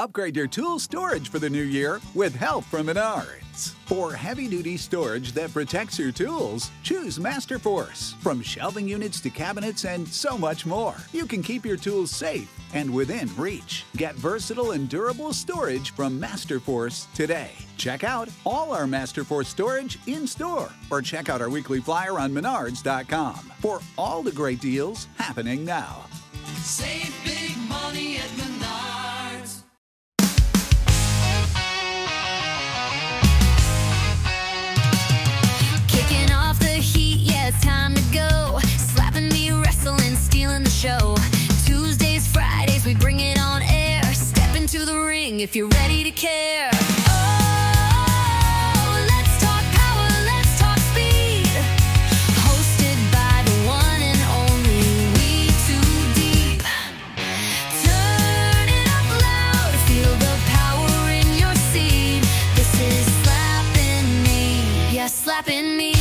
upgrade your tool storage for the new year with help from Menards. For heavy-duty storage that protects your tools, choose Masterforce. From shelving units to cabinets and so much more, you can keep your tools safe and within reach. Get versatile and durable storage from Masterforce today. Check out all our Masterforce storage in-store or check out our weekly flyer on Menards.com for all the great deals happening now. Save big money at Menards. Kicking off the heat, yeah, it's time to go. Slapping me, wrestling, stealing the show. Tuesdays, Fridays, we bring it on air. Step into the ring if you're ready to care. Oh, let's talk power, let's talk speed. Hosted by the one and only We Too Deep. Turn it up loud, feel the power in your seat. This is slapping me, yeah, slapping me.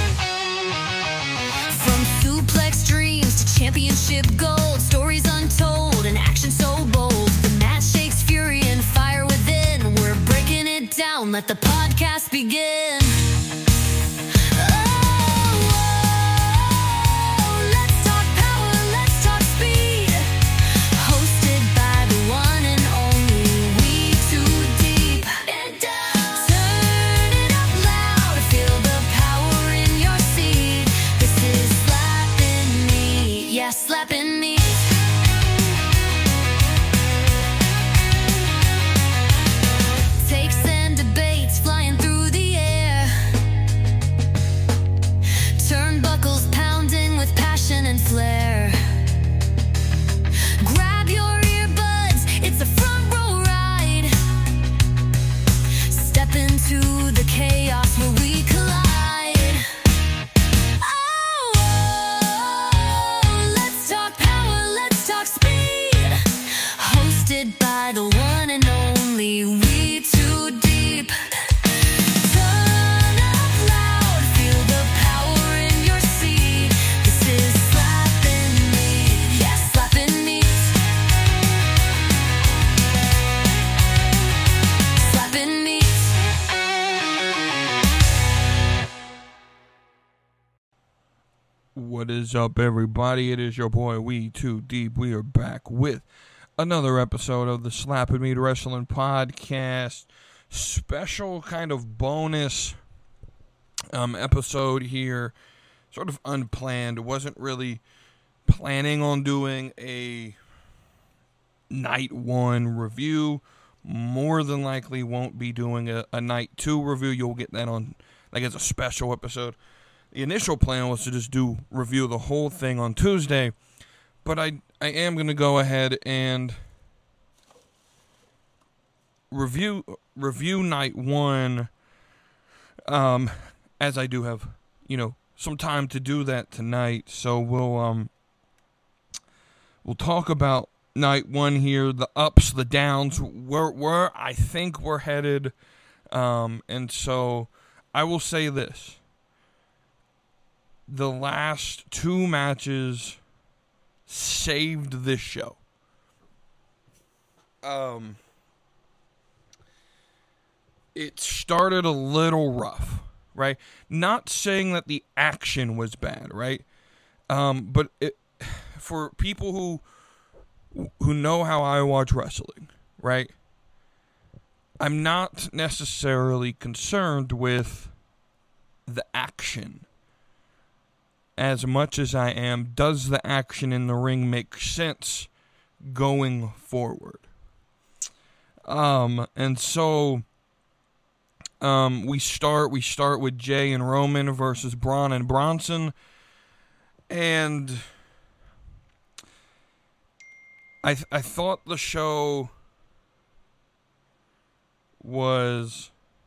From suplex dreams to championship gold, stories untold and action so bold. The match shakes fury and fire within. We're breaking it down, let the podcast begin. Oh, let's talk power, let's talk speed. Hosted by the one and only We Too Deep. Turn it up loud, feel the power in your seat. This is slapping me, yeah, slapping me. Takes and debates flying through the air. Turnbuckles pounding with passion and flair. Grab your earbuds, it's a front row ride. Step into the chaos where we collide. Oh, let's talk power, let's talk speed. Hosted by the one and only We Too Deep. Turn up loud, feel the power in your seat. This is slapping me, yeah, slapping me. Slapping me. What is up, everybody? It is your boy, We Too Deep. We are back with another episode of the Slappin' Meat Wrestling Podcast. Special kind of bonus episode here. Sort of unplanned. Wasn't really planning on doing a Night 1 review. More than likely won't be doing a Night 2 review. You'll get that on, like, as a special episode. The initial plan was to just review the whole thing on Tuesday, but I am going to go ahead and review Night 1, as I do have, some time to do that tonight. So we'll talk about Night 1 here, the ups, the downs, where I think we're headed, and so I will say this. The last two matches saved this show. It started a little rough, right? Not saying that the action was bad, right? But for people who know how I watch wrestling, right? I'm not necessarily concerned with the action as much as I am, does the action in the ring make sense going forward? And so we start with Jay and Roman versus Braun and Bronson, and I thought the show was,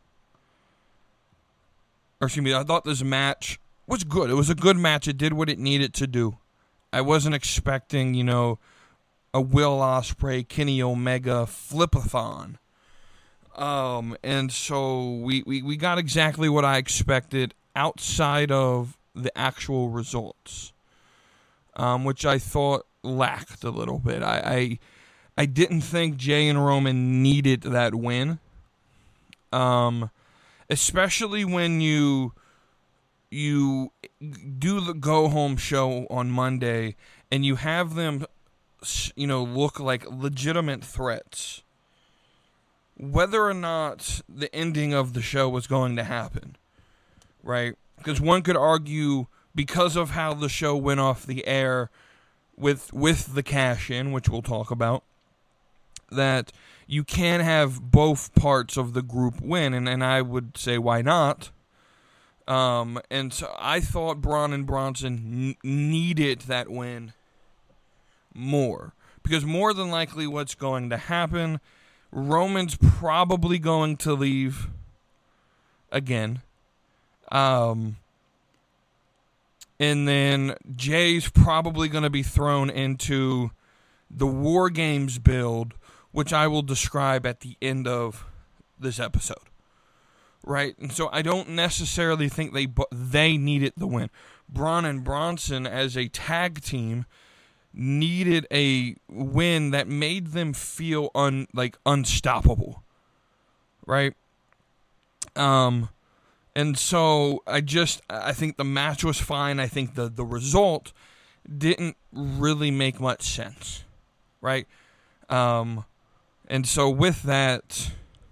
I thought this match was good. It was a good match. It did what it needed to do. I wasn't expecting, a Will Ospreay, Kenny Omega flip-a-thon. And so we got exactly what I expected outside of the actual results, which I thought lacked a little bit. I I didn't think Jay and Roman needed that win. Especially when you do the go-home show on Monday and you have them, look like legitimate threats. Whether or not the ending of the show was going to happen, right? Because one could argue, because of how the show went off the air with the cash-in, which we'll talk about, that you can have both parts of the group win, and I would say, why not? And so I thought Braun and Bronson needed that win more. Because more than likely what's going to happen, Roman's probably going to leave again. And then Jay's probably going to be thrown into the War Games build, which I will describe at the end of this episode. Right? And so I don't necessarily think they needed the win. Braun and Bronson as a tag team needed a win that made them feel unstoppable. Right? And so I think the match was fine. I think the result didn't really make much sense. Right? And so with that,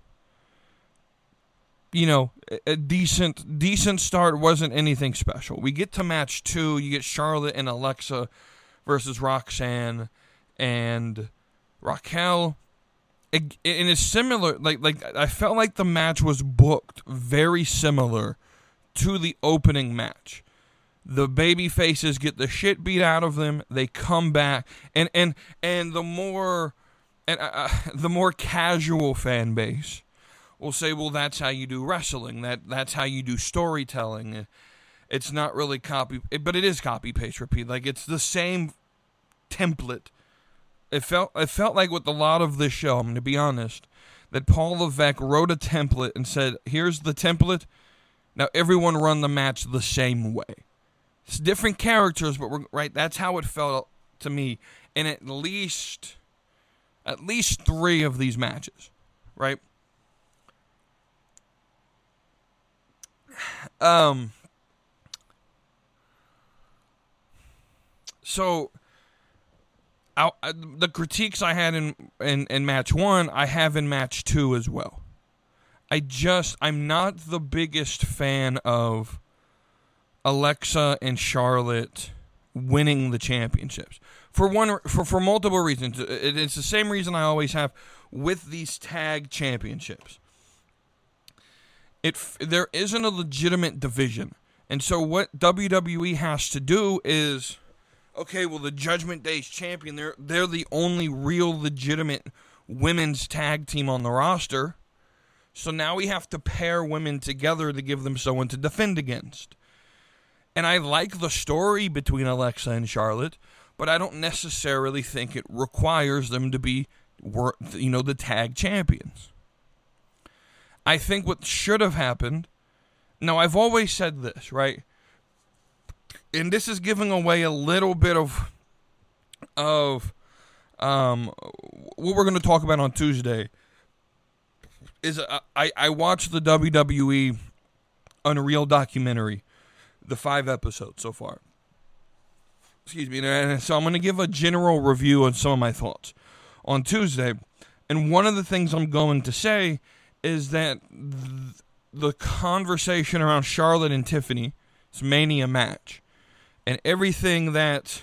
a decent start, wasn't anything special. We get to match 2. You get Charlotte and Alexa versus Roxanne and Raquel. And it's similar. Like I felt like the match was booked very similar to the opening match. The baby faces get the shit beat out of them. They come back, and the more casual fan base will say, well, that's how you do wrestling. That's how you do storytelling. It's not really copy, but it is copy, paste, repeat. Like, it's the same template. It felt like with a lot of this show, I'm going to be honest, that Paul Levesque wrote a template and said, here's the template. Now everyone run the match the same way. It's different characters, but that's how it felt to me in at least 3 of these matches, right? So the critiques I had in match 1, I have in match 2 as well. I'm not the biggest fan of Alexa and Charlotte winning the championships for multiple reasons. It's the same reason I always have with these tag championships. There isn't a legitimate division, and so what WWE has to do is, okay, well, the Judgment Day's champion, they're the only real legitimate women's tag team on the roster. So now we have to pair women together to give them someone to defend against. And I like the story between Alexa and Charlotte, but I don't necessarily think it requires them to be, the tag champions. I think what should have happened, now I've always said this, right? And this is giving away a little bit of what we're going to talk about on Tuesday. Is I watched the WWE Unreal documentary, the 5 episodes so far. Excuse me. And so I'm going to give a general review on some of my thoughts on Tuesday. And one of the things I'm going to say is that the conversation around Charlotte and Tiffany's Mania match and everything that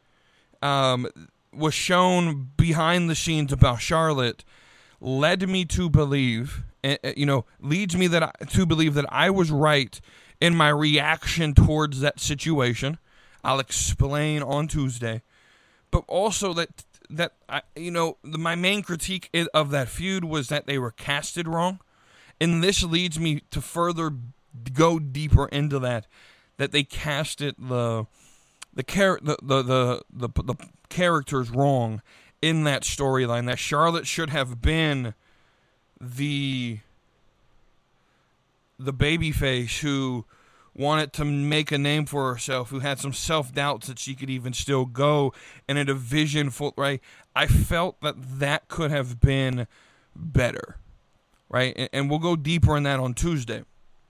was shown behind the scenes about Charlotte led me to believe, leads me to believe that I was right in my reaction towards that situation. I'll explain on Tuesday. But also that my main critique of that feud was that they were casted wrong. And this leads me to further go deeper into that they casted the characters wrong in that storyline, that Charlotte should have been the babyface who wanted to make a name for herself, who had some self-doubts that she could even still go, and had a vision full, right? I felt that could have been better, right? And we'll go deeper in that on Tuesday.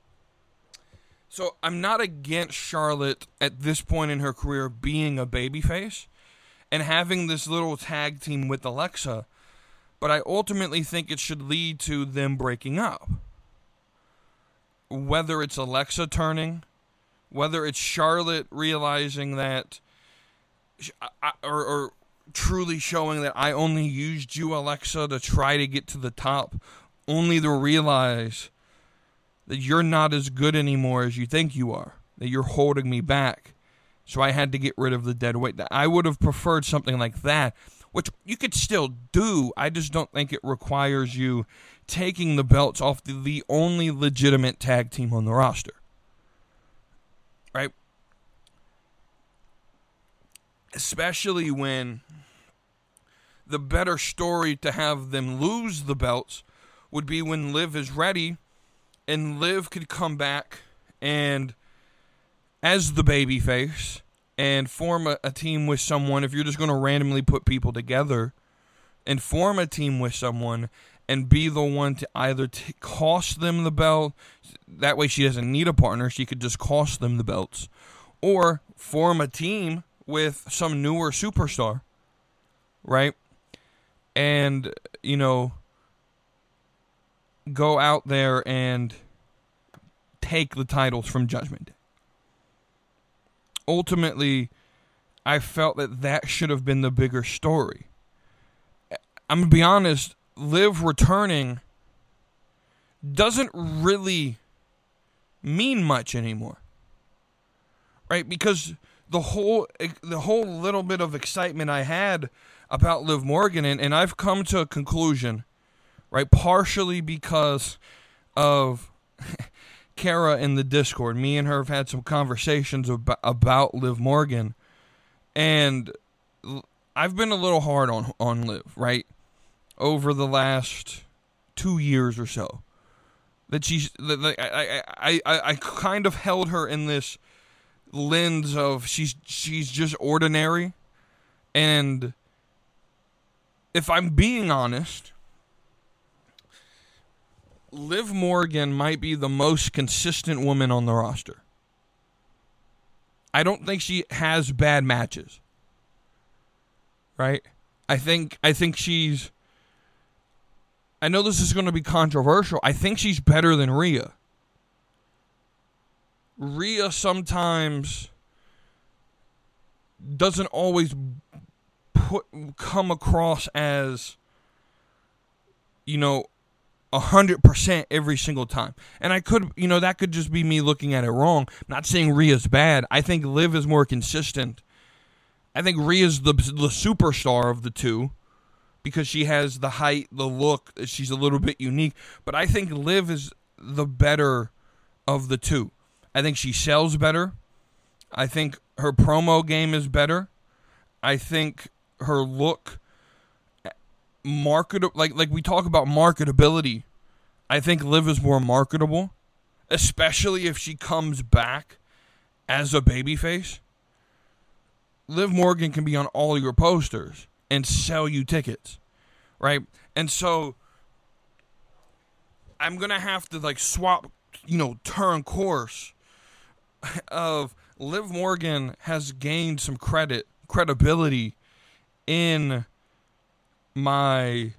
So I'm not against Charlotte at this point in her career being a babyface and having this little tag team with Alexa, but I ultimately think it should lead to them breaking up. Whether it's Alexa turning, whether it's Charlotte realizing that, or truly showing that I only used you, Alexa, to try to get to the top, only to realize that you're not as good anymore as you think you are, that you're holding me back, so I had to get rid of the dead weight. I would have preferred something like that, which you could still do. I just don't think it requires you taking the belts off the only legitimate tag team on the roster. Right? Especially when the better story to have them lose the belts would be when Liv is ready and Liv could come back and as the babyface and form a team with someone. If you're just going to randomly put people together and form a team with someone and be the one to either cost them the belt, that way she doesn't need a partner, she could just cost them the belts, or form a team with some newer superstar, right? And, go out there and take the titles from Judgment Day. Ultimately, I felt that should have been the bigger story. I'm going to be honest, Liv returning doesn't really mean much anymore. Right? Because the whole little bit of excitement I had about Liv Morgan, and I've come to a conclusion, right, partially because of Kara in the Discord. Me and her have had some conversations about Liv Morgan, and I've been a little hard on Liv, right, over the last 2 years or so. I kind of held her in this lens of she's just ordinary, and if I'm being honest, Liv Morgan might be the most consistent woman on the roster. I don't think she has bad matches. Right? I think she's, I know this is going to be controversial. I think she's better than Rhea. Rhea sometimes doesn't always come across as, 100% every single time. And I could, that could just be me looking at it wrong. I'm not saying Rhea's bad. I think Liv is more consistent. I think Rhea's the superstar of the two because she has the height, the look. She's a little bit unique. But I think Liv is the better of the two. I think she sells better. I think her promo game is better. I think her look, like we talk about marketability, I think Liv is more marketable, especially if she comes back as a babyface. Liv Morgan can be on all your posters and sell you tickets, right? And so I'm going to have to swap, turn course of Liv Morgan has gained some credibility in my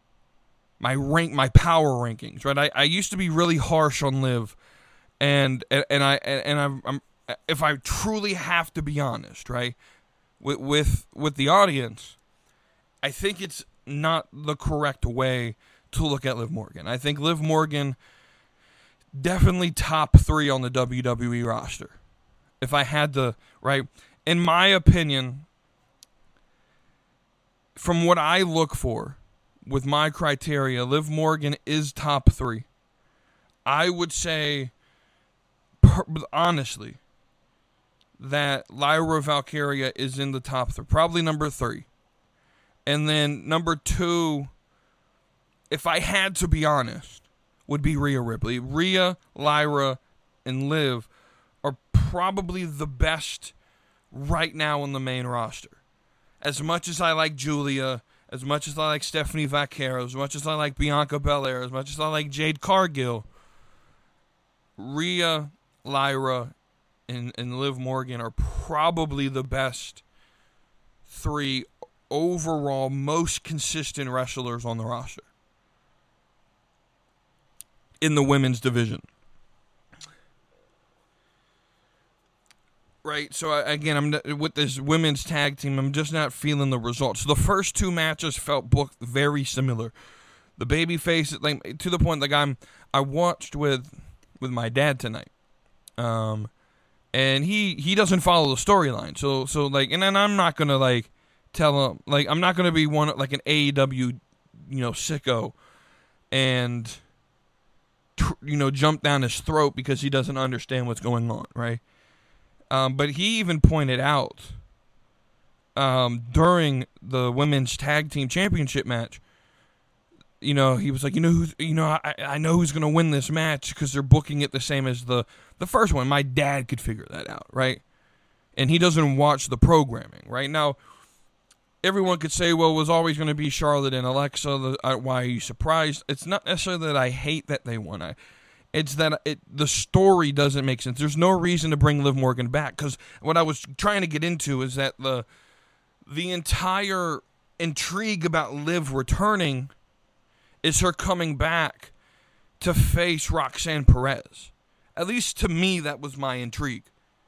power rankings, right? I used to be really harsh on Liv, and I'm if I truly have to be honest, right, with the audience, I think it's not the correct way to look at Liv Morgan. I think Liv Morgan definitely top 3 on the WWE roster. If I had to, right, in my opinion, from what I look for with my criteria, Liv Morgan is top 3. I would say, honestly, that Lyra Valkyria is in the top 3. Probably number 3. And then number 2, if I had to be honest, would be Rhea Ripley. Rhea, Lyra, and Liv probably the best right now on the main roster. As much as I like Julia, as much as I like Stephanie Vaquero, as much as I like Bianca Belair, as much as I like Jade Cargill, Rhea, Lyra, and Liv Morgan are probably the best 3 overall most consistent wrestlers on the roster in the women's division. Right, so again, with this women's tag team, I'm just not feeling the results. The first 2 matches felt booked very similar. The babyface, like to the point, like I watched with my dad tonight, and he doesn't follow the storyline. So like, and then I'm not gonna like tell him, like I'm not gonna be one like an AEW, sicko, and jump down his throat because he doesn't understand what's going on, right? But he even pointed out during the women's tag team championship match, he was like, I know who's going to win this match because they're booking it the same as the first one. My dad could figure that out, right? And he doesn't watch the programming, right? Now, everyone could say, well, it was always going to be Charlotte and Alexa. Why are you surprised? It's not necessarily that I hate that they won. It's that the story doesn't make sense. There's no reason to bring Liv Morgan back, because what I was trying to get into is that the entire intrigue about Liv returning is her coming back to face Roxanne Perez. At least to me, that was my intrigue.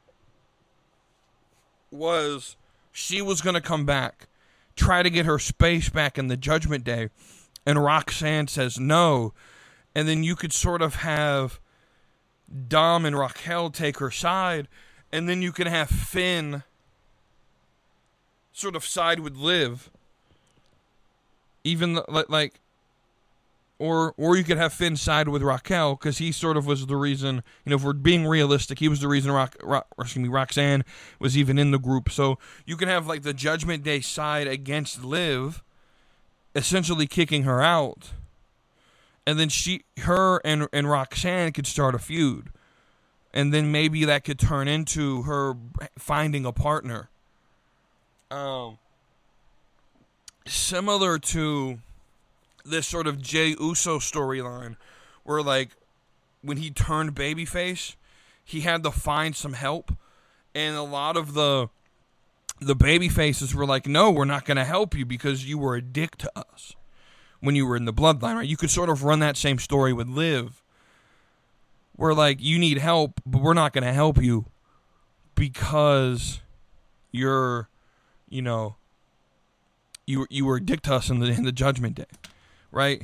Was she was going to come back, try to get her space back in the Judgment Day, and Roxanne says no. And then you could sort of have Dom and Raquel take her side, and then you could have Finn sort of side with Liv. Even or you could have Finn side with Raquel, because he sort of was the reason. If we're being realistic, he was the reason Roxanne was even in the group. So you could have like the Judgment Day side against Liv, essentially kicking her out. And then her and Roxanne could start a feud. And then maybe that could turn into her finding a partner. Similar to this sort of Jey Uso storyline, where like when he turned babyface, he had to find some help. And a lot of the babyfaces were like, no, we're not going to help you because you were a dick to us when you were in the bloodline, right? You could sort of run that same story with Liv, where like you need help, but we're not going to help you because you're, you were a dick to us in the Judgment Day, right?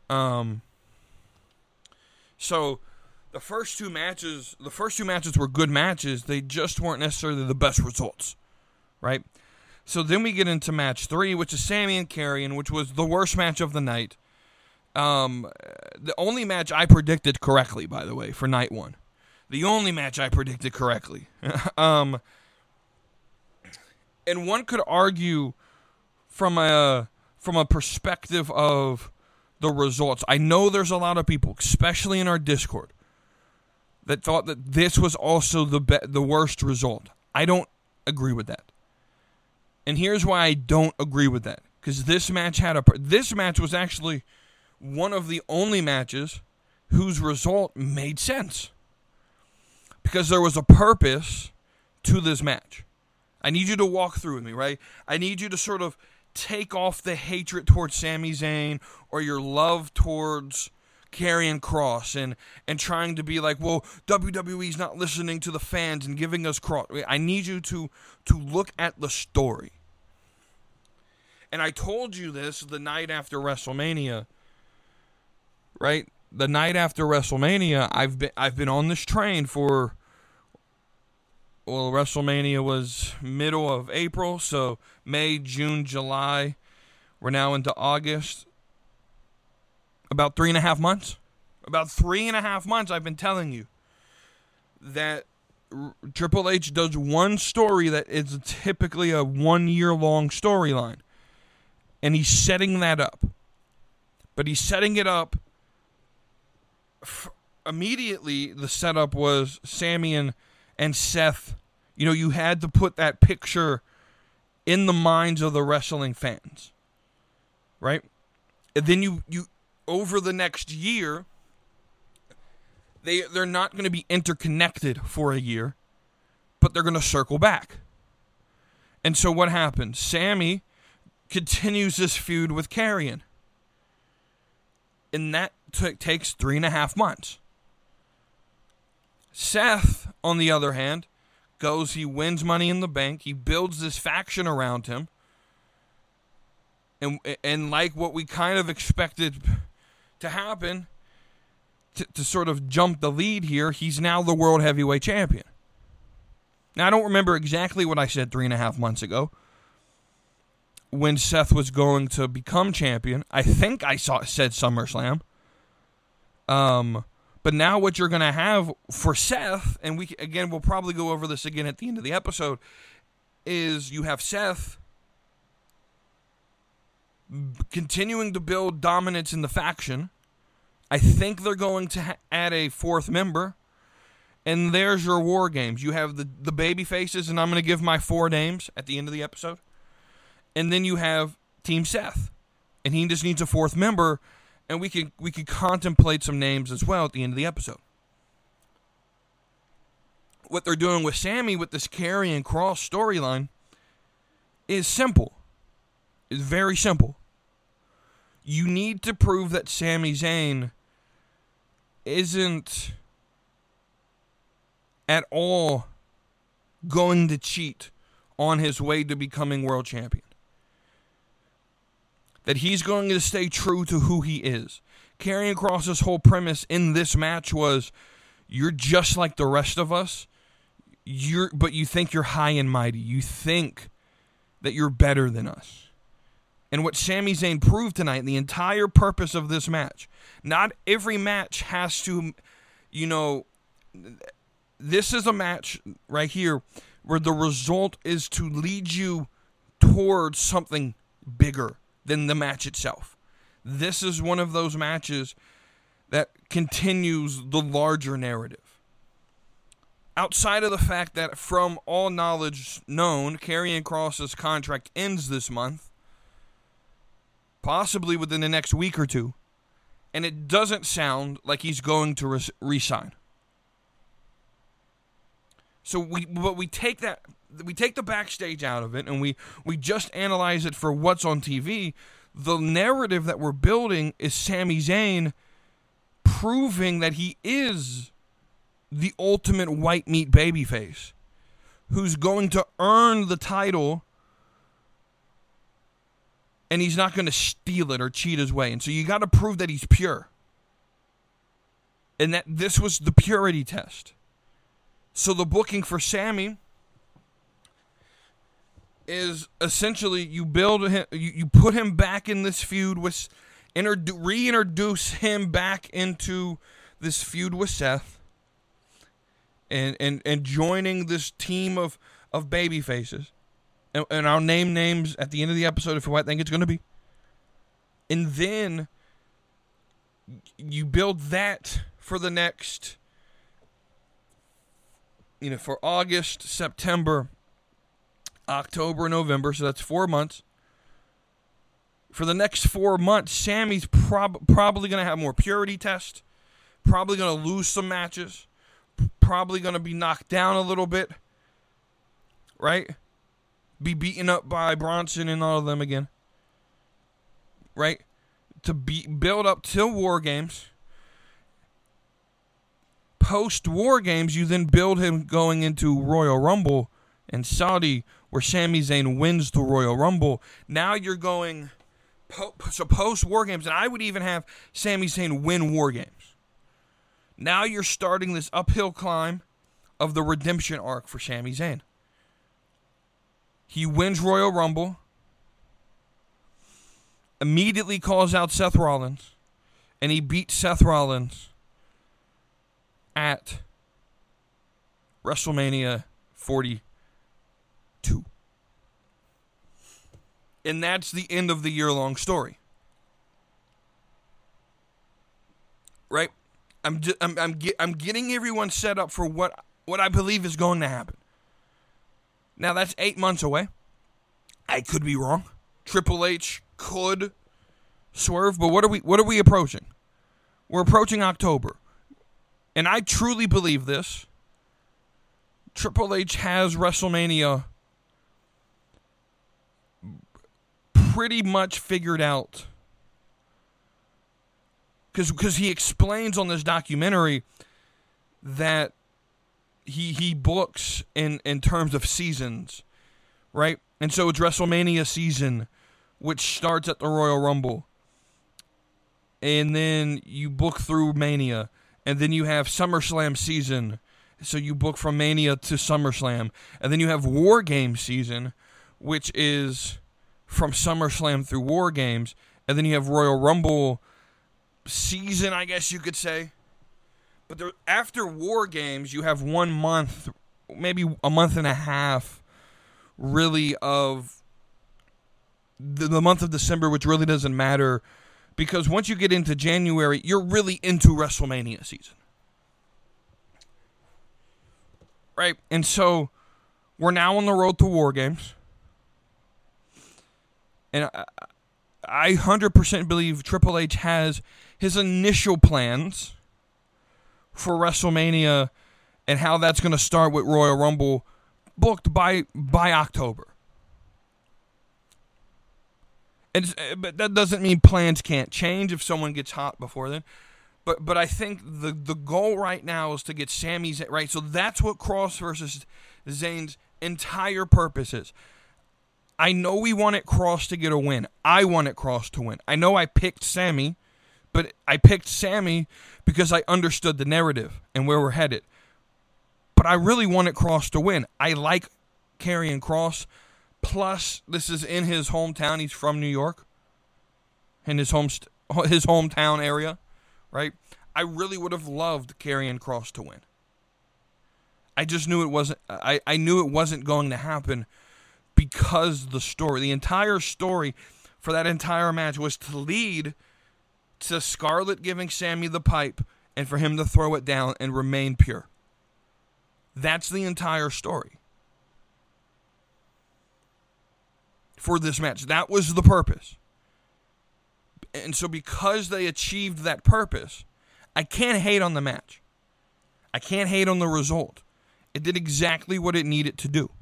So the first two matches were good matches. They just weren't necessarily the best results, right? So then we get into match 3, which is Sami and Karrion, which was the worst match of the night. The only match I predicted correctly, by the way, for night 1. The only match I predicted correctly. And one could argue from a perspective of the results. I know there's a lot of people, especially in our Discord, that thought that this was also the worst result. I don't agree with that. And here's why I don't agree with that. Because this match was actually one of the only matches whose result made sense. Because there was a purpose to this match. I need you to walk through with me, right? I need you to sort of take off the hatred towards Sami Zayn or your love towards Karrion Kross and trying to be like, well, WWE's not listening to the fans and giving us Kross. I need you to look at the story. And I told you this the night after WrestleMania, right? The night after WrestleMania, I've been on this train for, well, WrestleMania was middle of April, so May, June, July. We're now into August. About 3.5 months. About 3.5 months I've been telling you that Triple H does one story that is typically a 1-year-long storyline. And he's setting that up. But he's setting it up. Immediately, the setup was Sami and and Seth, you had to put that picture in the minds of the wrestling fans, right? And then you over the next year, they're not going to be interconnected for a year, but they're going to circle back. And so what happens? Sammy continues this feud with Karrion. And that takes 3.5 months. Seth, on the other hand, he wins Money in the Bank. He builds this faction around him. And like what we kind of expected to happen, to sort of jump the lead here, he's now the World Heavyweight Champion. Now, I don't remember exactly what I said 3.5 months ago when Seth was going to become champion. I think I said SummerSlam. But now what you're going to have for Seth, and we'll probably go over this again at the end of the episode, is you have Seth continuing to build dominance in the faction. I think they're going to add a 4th member. And there's your War Games. You have the baby faces, and I'm going to give my 4 names at the end of the episode. And then you have Team Seth. And he just needs a 4th member. And we could contemplate some names as well at the end of the episode. What they're doing with Sammy with this Karrion Kross storyline is simple. It's very simple. You need to prove that Sami Zayn isn't at all going to cheat on his way to becoming world champion. That he's going to stay true to who he is. Karrion Kross's whole premise in this match was, you're just like the rest of us, but you think you're high and mighty. You think that you're better than us. And what Sami Zayn proved tonight, the entire purpose of this match, not every match has to, this is a match right here where the result is to lead you towards something bigger than the match itself. This is one of those matches that continues the larger narrative. Outside of the fact that, from all knowledge known, Karrion Kross's contract ends this month, possibly within the next week or two, and it doesn't sound like he's going to resign. So we take the backstage out of it, and we just analyze it for what's on TV. The narrative that we're building is Sami Zayn proving that he is the ultimate white meat babyface who's going to earn the title, and he's not going to steal it or cheat his way. And so you got to prove that he's pure. And that this was the purity test. So the booking for Sammy is essentially you build him, you put him back in this feud with, reintroduce him back into this feud with Seth, and joining this team of baby faces. And I'll name names at the end of the episode of who I think it's going to be. And then you build that for the next, for August, September, October, November. So that's 4 months. For the next 4 months, Sammy's probably going to have more purity tests. Probably going to lose some matches. Probably going to be knocked down a little bit. Right? Be beaten up by Bronson and all of them again. Right? To build up till War Games. Post War Games, you then build him going into Royal Rumble and Saudi, where Sami Zayn wins the Royal Rumble. Now you're going post War Games, and I would even have Sami Zayn win War Games. Now you're starting this uphill climb of the redemption arc for Sami Zayn. He wins Royal Rumble, immediately calls out Seth Rollins, and he beats Seth Rollins at WrestleMania 42. And that's the end of the year-long story. Right? I'm getting everyone set up for what what I believe is going to happen. Now, that's 8 months away. I could be wrong. Triple H could swerve, but what are we approaching? We're approaching October. And I truly believe this. Triple H has WrestleMania pretty much figured out. Because he explains on this documentary that he books in terms of seasons, right? And so it's WrestleMania season, which starts at the Royal Rumble. And then you book through Mania. And then you have SummerSlam season. So you book from Mania to SummerSlam. And then you have War Games season, which is from SummerSlam through War Games. And then you have Royal Rumble season, I guess you could say. But after War Games, you have 1 month, maybe a month and a half, really, of the month of December, which really doesn't matter. Because once you get into January, you're really into WrestleMania season. Right? And so, we're now on the road to War Games. And I 100% believe Triple H has his initial plans for WrestleMania and how that's going to start with Royal Rumble booked by October. But that doesn't mean plans can't change if someone gets hot before then. But I think the goal right now is to get Sami Zayn, right? So that's what Cross versus Zayn's entire purpose is. I know we wanted Cross to get a win. I wanted Cross to win. I know I picked Sami, but I picked Sami because I understood the narrative and where we're headed. But I really wanted Cross to win. I like Karrion Kross. Plus, this is in his hometown. He's from New York. In his hometown area, right? I really would have loved Karrion Kross to win. I just knew it wasn't. I knew it wasn't going to happen because the entire story for that entire match was to lead to Scarlett giving Sami the pipe and for him to throw it down and remain pure. That's the entire story for this match. That was the purpose. And so because they achieved that purpose, I can't hate on the match. I can't hate on the result. It did exactly what it needed to do.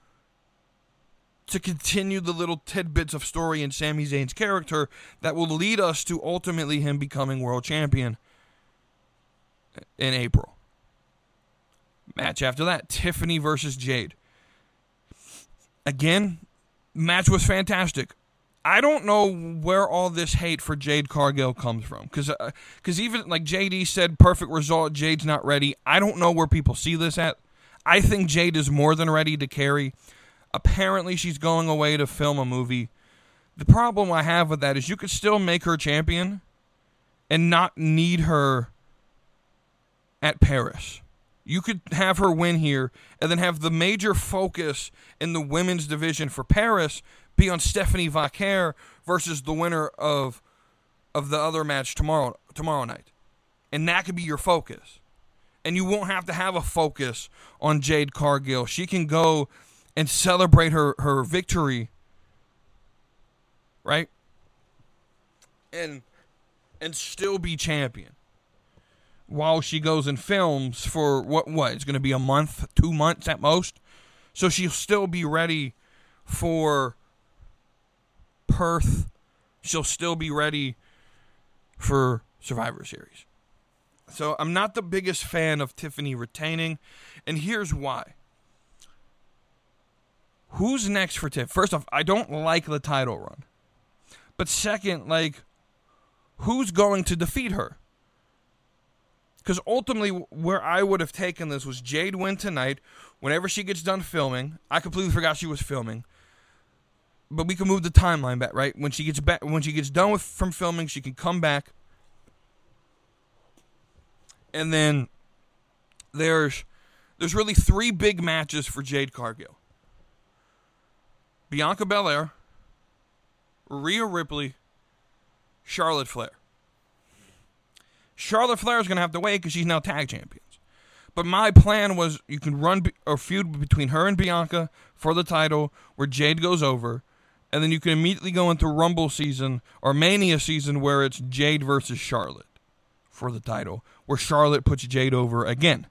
To continue the little tidbits of story in Sami Zayn's character that will lead us to ultimately him becoming world champion in April. Match after that, Tiffany versus Jade. Again, match was fantastic. I don't know where all this hate for Jade Cargill comes from. Because even like JD said, perfect result, Jade's not ready. I don't know where people see this at. I think Jade is more than ready to carry. Apparently, she's going away to film a movie. The problem I have with that is you could still make her champion and not need her at Paris. You could have her win here and then have the major focus in the women's division for Paris be on Stephanie Vaquer versus the winner of the other match tomorrow night. And that could be your focus. And you won't have to have a focus on Jade Cargill. She can go and celebrate her victory, right? And still be champion. While she goes and films for what? It's going to be a month, 2 months at most. So she'll still be ready for Perth. She'll still be ready for Survivor Series. So I'm not the biggest fan of Tiffany retaining, and here's why. Who's next for Tiff? First off, I don't like the title run. But second, who's going to defeat her? Because ultimately, where I would have taken this was Jade win tonight. Whenever she gets done filming, I completely forgot she was filming. But we can move the timeline back, right? When she gets done from filming, she can come back. And then there's really 3 big matches for Jade Cargill. Bianca Belair, Rhea Ripley, Charlotte Flair. Charlotte Flair is going to have to wait because she's now tag champions. But my plan was you can run a feud between her and Bianca for the title where Jade goes over, and then you can immediately go into Rumble season or Mania season where it's Jade versus Charlotte for the title, where Charlotte puts Jade over again.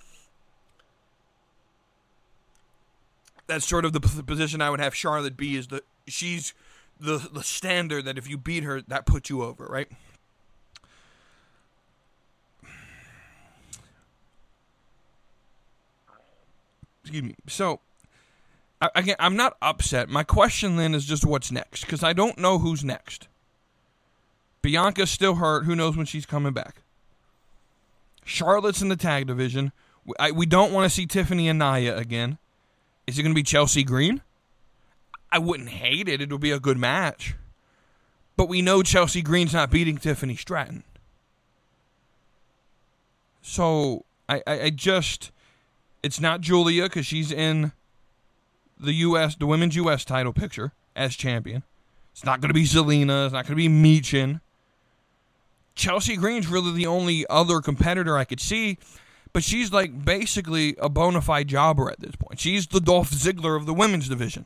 That's sort of the position I would have Charlotte be, is she's the standard that if you beat her, that puts you over, right? Excuse me. So, again, I'm not upset. My question then is just what's next, because I don't know who's next. Bianca's still hurt. Who knows when she's coming back? Charlotte's in the tag division. We don't want to see Tiffany and Nia again. Is it going to be Chelsea Green? I wouldn't hate it. It'll be a good match. But we know Chelsea Green's not beating Tiffany Stratton. So, I just... It's not Julia because she's in the women's U.S. title picture as champion. It's not going to be Zelina. It's not going to be Michin. Chelsea Green's really the only other competitor I could see, but she's like basically a bona fide jobber at this point. She's the Dolph Ziggler of the women's division.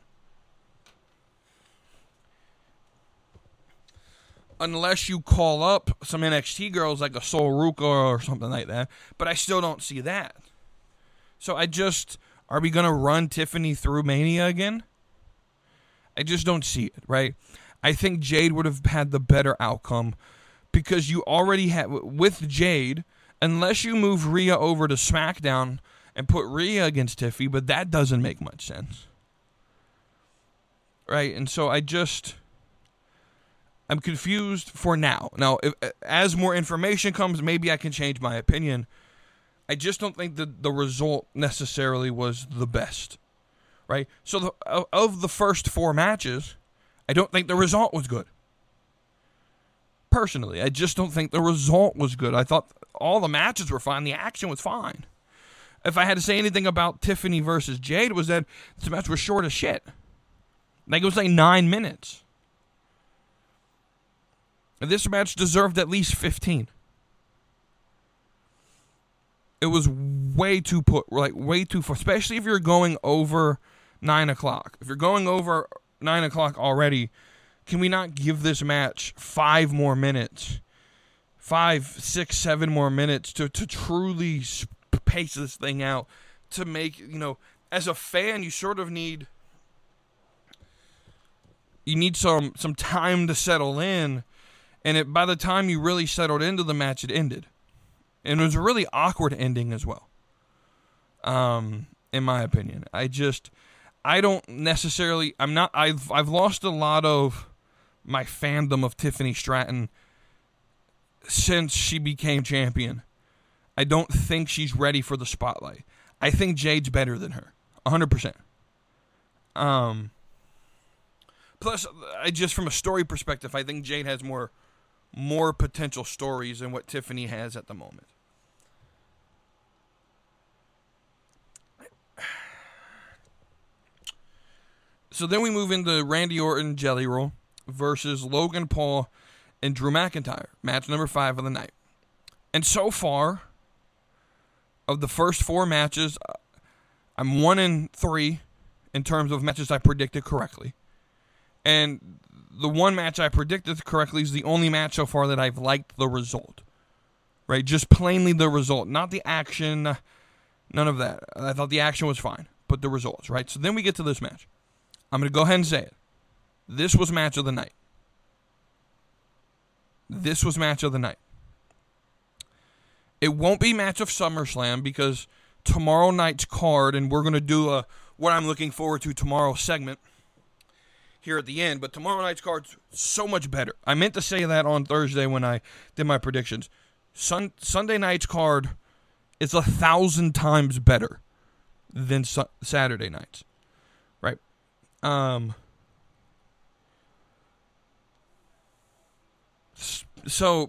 Unless you call up some NXT girls like a Sol Ruka or something like that, but I still don't see that. So are we going to run Tiffany through Mania again? I just don't see it, right? I think Jade would have had the better outcome because you already have, with Jade, unless you move Rhea over to SmackDown and put Rhea against Tiffy, but that doesn't make much sense. Right? And so I'm confused for now. Now, as more information comes, maybe I can change my opinion. I just don't think that the result necessarily was the best, right? So of the first 4 matches, I don't think the result was good. Personally, I just don't think the result was good. I thought all the matches were fine. The action was fine. If I had to say anything about Tiffany versus Jade, was that this match was short as shit. Like, it was like 9 minutes. This match deserved at least 15. It was way too far, especially if you're going over 9 o'clock. If you're going over 9 o'clock already, can we not give this match 5 more minutes? 5, 6, 7 more minutes to truly pace this thing out, to make, as a fan, you sort of need some time to settle in, and by the time you really settled into the match, it ended. And it was a really awkward ending as well, in my opinion. I don't necessarily, I've lost a lot of my fandom of Tiffany Stratton since she became champion. I don't think she's ready for the spotlight. I think Jade's better than her, 100%. Plus, from a story perspective, I think Jade has more potential stories than what Tiffany has at the moment. So then we move into Randy Orton, Jelly Roll versus Logan Paul and Drew McIntyre. Match number 5 of the night. And so far, of the first 4 matches, I'm 1-3 in terms of matches I predicted correctly. And the one match I predicted correctly is the only match so far that I've liked the result. Right? Just plainly the result. Not the action. None of that. I thought the action was fine. But the results, right? So then we get to this match. I'm going to go ahead and say it. This was match of the night. This was match of the night. It won't be match of SummerSlam because tomorrow night's card, and we're going to do what I'm looking forward to tomorrow segment here at the end, but tomorrow night's card's so much better. I meant to say that on Thursday when I did my predictions. Sunday night's card is 1,000 times better than Saturday night's. Right? So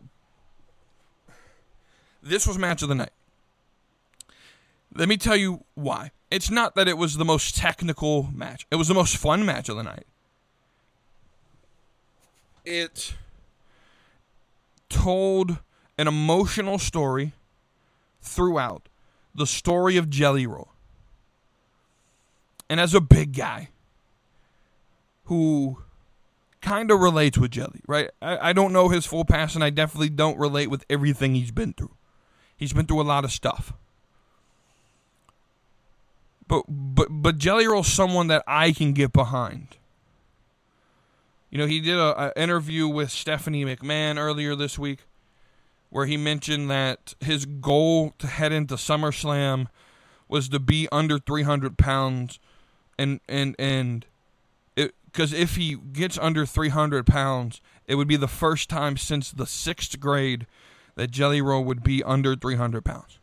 this was match of the night. Let me tell you why. It's not that it was the most technical match. It was the most fun match of the night. It told an emotional story throughout the story of Jelly Roll. And as a big guy who kind of relates with Jelly, right? I don't know his full past, and I definitely don't relate with everything he's been through. He's been through a lot of stuff. But Jelly Roll's someone that I can get behind. You know, he did an interview with Stephanie McMahon earlier this week where he mentioned that his goal to head into SummerSlam was to be under 300 pounds, and because if he gets under 300 pounds, it would be the first time since the 6th grade that Jelly Roll would be under 300 pounds.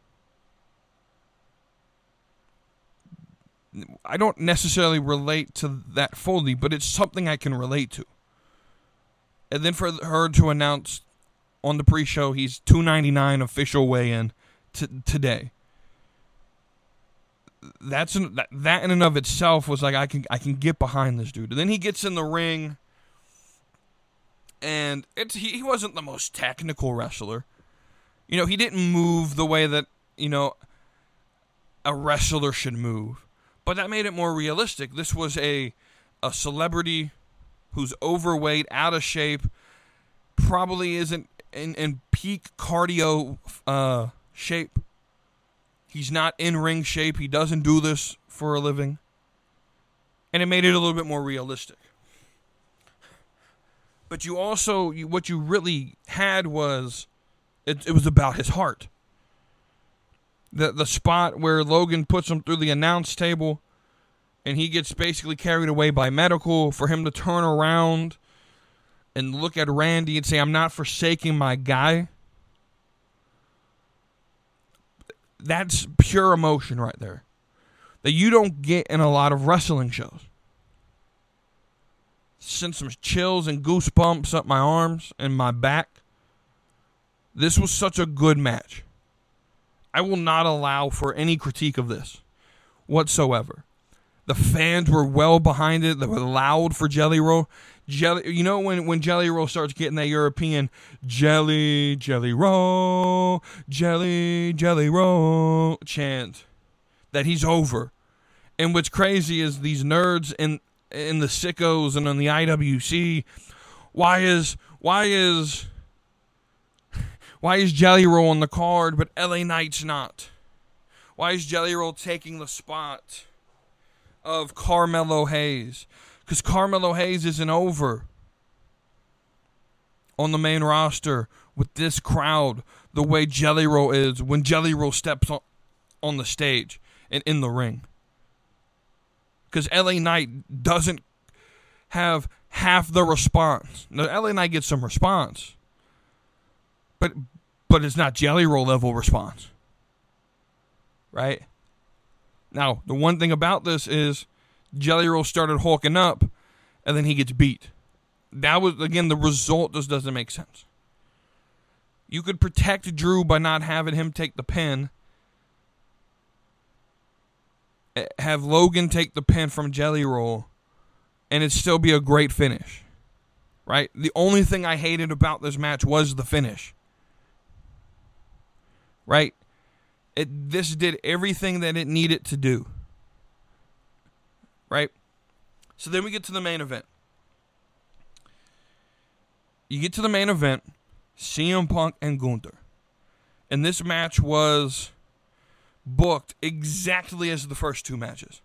I don't necessarily relate to that fully, but it's something I can relate to. And then for her to announce on the pre-show he's 299 official weigh-in today. That in and of itself was like I can get behind this dude. And then he gets in the ring, and he wasn't the most technical wrestler. You know, he didn't move the way that, you know, a wrestler should move. But that made it more realistic. This was a celebrity who's overweight, out of shape, probably isn't in peak cardio shape. He's not in ring shape. He doesn't do this for a living. And it made it a little bit more realistic. But you also, what you really had was, it was about his heart. The spot where Logan puts him through the announce table and he gets basically carried away by medical, for him to turn around and look at Randy and say, "I'm not forsaking my guy." That's pure emotion right there that you don't get in a lot of wrestling shows. Sent some chills and goosebumps up my arms and my back. This was such a good match. I will not allow for any critique of this whatsoever. The fans were well behind it. They were loud for Jelly Roll. You know when Jelly Roll starts getting that European Jelly Roll, Jelly Roll chant, that he's over. And what's crazy is these nerds in the sickos and on the IWC, why is Jelly Roll on the card but LA Knight's not? Why is Jelly Roll taking the spot of Carmelo Hayes? Because Carmelo Hayes isn't over on the main roster with this crowd the way Jelly Roll is when Jelly Roll steps on the stage and in the ring. Because LA Knight doesn't have half the response. Now, LA Knight gets some response, but it's not Jelly Roll level response. Right? Now, the one thing about this is Jelly Roll started hulking up, and then he gets beat. That was, again, the result just doesn't make sense. You could protect Drew by not having him take the pin. Have Logan take the pin from Jelly Roll, and it'd still be a great finish. Right? The only thing I hated about this match was the finish. Right? This did everything that it needed to do. Right? So then we get to the main event. You get to the main event, CM Punk and Gunther. And this match was booked exactly as the first two matches.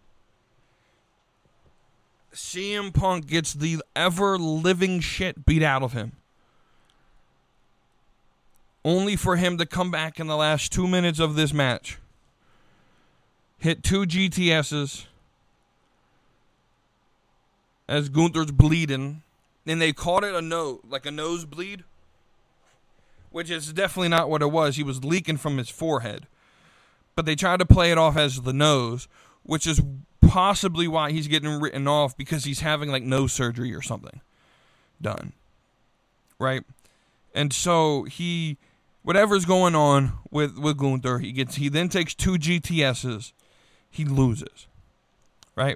CM Punk gets the ever-living shit beat out of him, only for him to come back in the last 2 minutes of this match, hit 2 GTSs as Gunther's bleeding, and they called it a nosebleed, which is definitely not what it was. He was leaking from his forehead, but they tried to play it off as the nose, which is possibly why he's getting written off, because he's having like nose surgery or something done, right? And so whatever's going on with Gunther, he then takes 2 GTSs, he loses, right?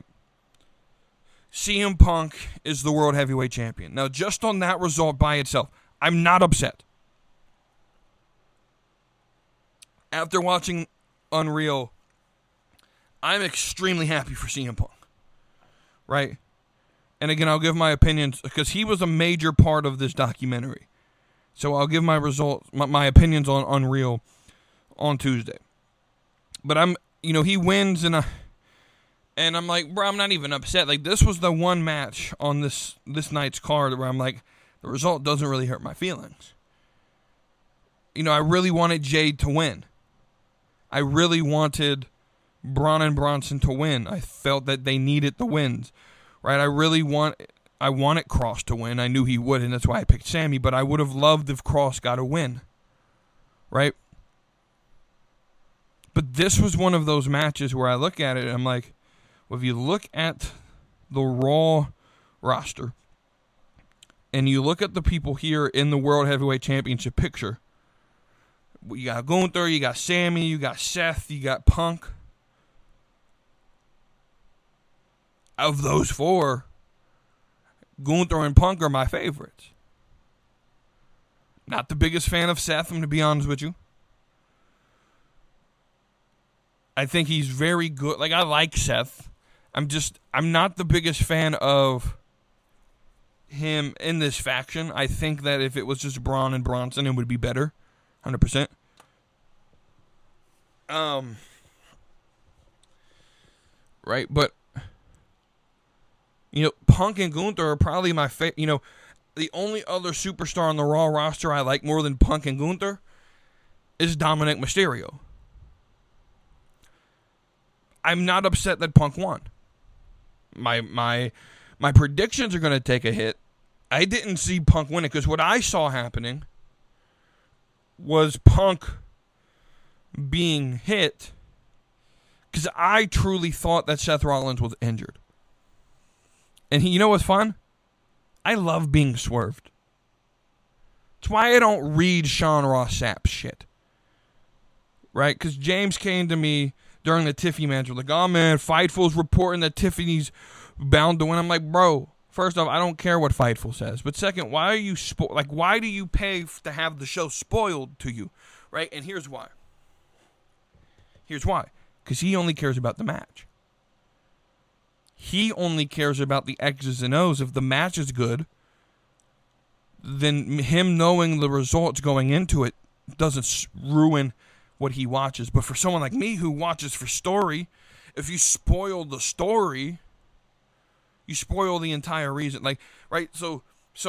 CM Punk is the World Heavyweight Champion. Now, just on that result by itself, I'm not upset. After watching unreal. I'm extremely happy for CM Punk, right? And again, I'll give my opinions because he was a major part of this documentary. So I'll give my results, my opinions on Unreal on Tuesday. But he wins and I'm like, bro, I'm not even upset. Like, this was the one match on this night's card where I'm like, the result doesn't really hurt my feelings. I really wanted Jade to win. I really wanted Braun and Bronson to win. I felt that they needed the wins, right? I wanted Cross to win. I knew he would, and that's why I picked Sammy, but I would have loved if Cross got a win, right? But this was one of those matches where I look at it and I'm like, well, if you look at the Raw roster and you look at the people here in the World Heavyweight Championship picture, you got Gunther, you got Sammy, you got Seth, you got Punk. Of those four, Gunther and Punk are my favorites. Not the biggest fan of Seth, I'm going to be honest with you. I think he's very good. Like, I like Seth. I'm not the biggest fan of him in this faction. I think that if it was just Braun and Bronson, it would be better. 100%. Right, but Punk and Gunther are probably my favorite. The only other superstar on the Raw roster I like more than Punk and Gunther is Dominic Mysterio. I'm not upset that Punk won. My predictions are going to take a hit. I didn't see Punk winning because what I saw happening was Punk being hit because I truly thought that Seth Rollins was injured. And you know what's fun? I love being swerved. That's why I don't read Sean Ross Sapp's shit. Right? Because James came to me during the Tiffany match. Like, oh man, Fightful's reporting that Tiffany's bound to win. I'm like, bro, first off, I don't care what Fightful says. But second, why are you why do you pay to have the show spoiled to you? Right? And here's why. Because he only cares about the match. He only cares about the X's and O's. If the match is good, then him knowing the results going into it doesn't ruin what he watches. But for someone like me who watches for story, if you spoil the story, you spoil the entire reason. Like, right? So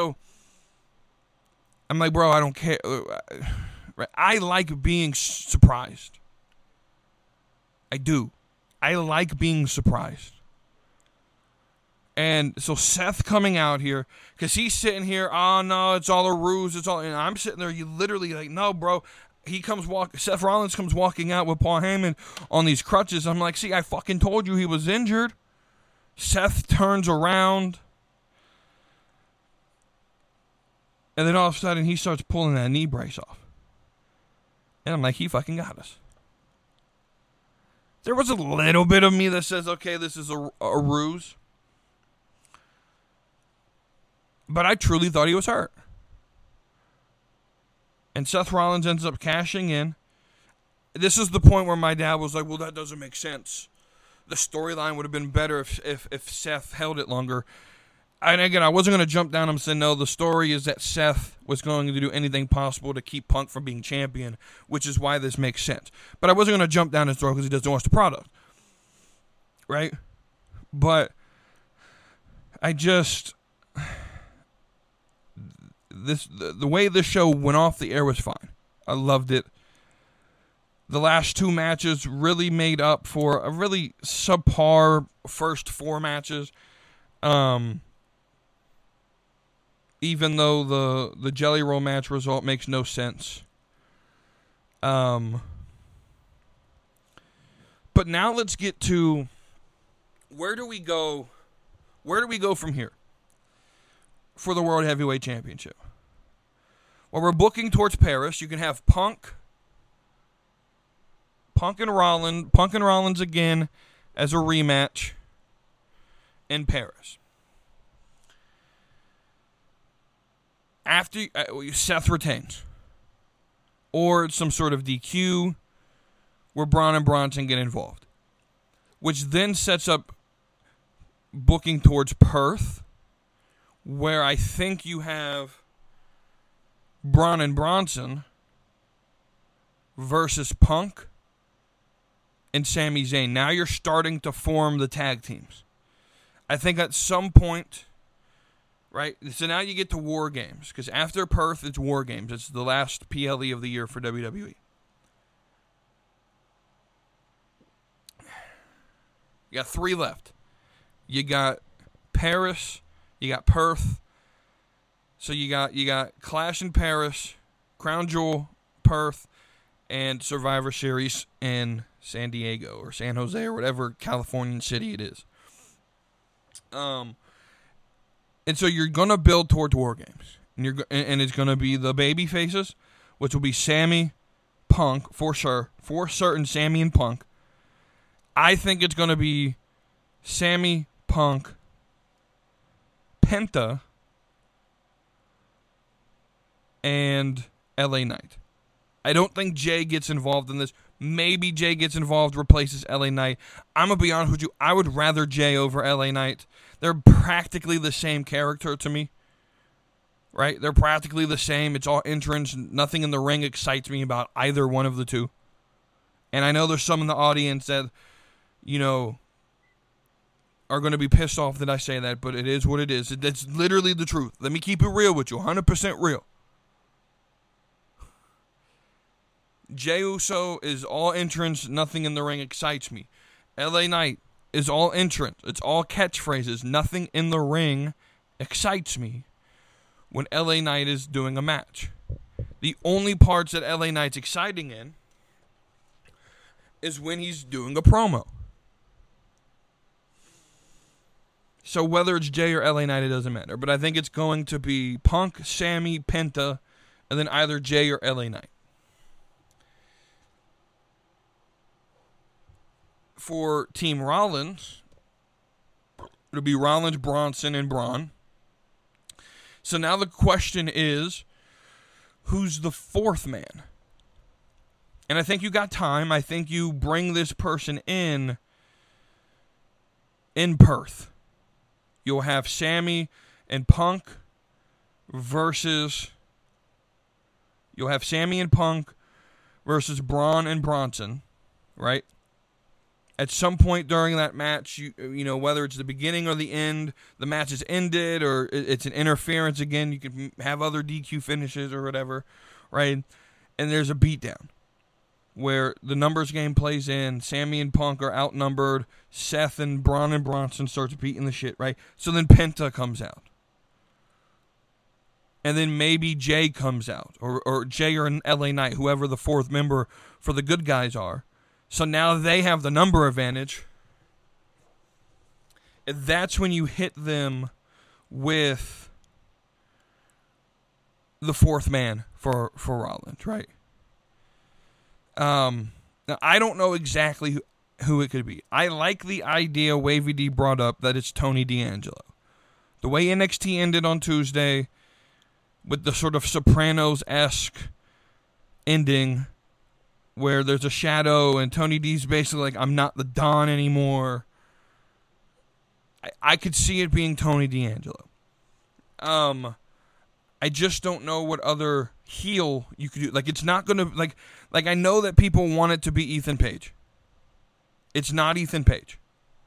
I'm like, bro, I don't care. Right? I like being surprised. I do. I like being surprised. And so Seth coming out here, because he's sitting here, oh no, it's all a ruse, and I'm sitting there, you literally like, no, bro. Seth Rollins comes walking out with Paul Heyman on these crutches. I'm like, see, I fucking told you he was injured. Seth turns around. And then all of a sudden, he starts pulling that knee brace off. And I'm like, he fucking got us. There was a little bit of me that says, okay, this is a ruse. But I truly thought he was hurt. And Seth Rollins ends up cashing in. This is the point where my dad was like, well, that doesn't make sense. The storyline would have been better if Seth held it longer. And again, I wasn't going to jump down and say, no, the story is that Seth was going to do anything possible to keep Punk from being champion, which is why this makes sense. But I wasn't going to jump down his throat because he doesn't watch the product. Right? But I just... The way this show went off the air was fine. I loved it. The last two matches really made up for a really subpar first four matches. Even though the Jelly Roll match result makes no sense. But now let's get to where do we go from here for the World Heavyweight Championship? Well, we're booking towards Paris. You can have Punk and Rollins again as a rematch in Paris. After Seth retains, or some sort of DQ, where Braun and Bronson get involved, which then sets up booking towards Perth, where I think you have Braun and Bronson versus Punk and Sami Zayn. Now you're starting to form the tag teams. I think at some point, right? So now you get to War Games, because after Perth, it's War Games. It's the last PLE of the year for WWE. You got 3 left. You got Paris, you got Perth. So you got Clash in Paris, Crown Jewel, Perth, and Survivor Series in San Diego or San Jose or whatever Californian city it is. And so you're gonna build towards War Games, and it's gonna be the baby faces, which will be Sammy, Punk for sure, for certain. Sammy and Punk. I think it's gonna be Sammy, Punk, Penta, and LA Knight. I don't think Jay gets involved in this. Maybe Jay gets involved, replaces LA Knight. I'm going to be honest with you. I would rather Jay over LA Knight. They're practically the same character to me. Right? They're practically the same. It's all entrance. Nothing in the ring excites me about either one of the two. And I know there's some in the audience that, you know, are going to be pissed off that I say that, but it is what it is. It's literally the truth. Let me keep it real with you. 100% real. Jey Uso is all entrance, nothing in the ring excites me. LA Knight is all entrance, it's all catchphrases, nothing in the ring excites me when LA Knight is doing a match. The only parts that LA Knight's exciting in is when he's doing a promo. So whether it's Jay or LA Knight, it doesn't matter. But I think it's going to be Punk, Sammy, Penta, and then either Jay or LA Knight. For Team Rollins, it'll be Rollins, Bronson, and Braun. So now the question is, who's the 4th man? And I think you got time. I think you bring this person in Perth. You'll have Sammy and Punk versus... You'll have Sammy and Punk versus Braun and Bronson, right? At some point during that match, you know, whether it's the beginning or the end, the match is ended or it's an interference again. You can have other DQ finishes or whatever, right? And there's a beatdown where the numbers game plays in. Sammy and Punk are outnumbered. Seth and Braun and Bronson starts beating the shit, right? So then Penta comes out. And then maybe Jay comes out. Or Jay or LA Knight, whoever the 4th member for the good guys are. So now they have the number advantage. And that's when you hit them with the 4th man for Rollins, right? Now, I don't know exactly who it could be. I like the idea Wavy D brought up that it's Tony D'Angelo. The way NXT ended on Tuesday with the sort of Sopranos-esque ending where there's a shadow and Tony D's basically like, I'm not the Don anymore. I could see it being Tony D'Angelo. I just don't know what other heel you could do. Like, it's not going to, like I know that people want it to be Ethan Page. It's not Ethan Page.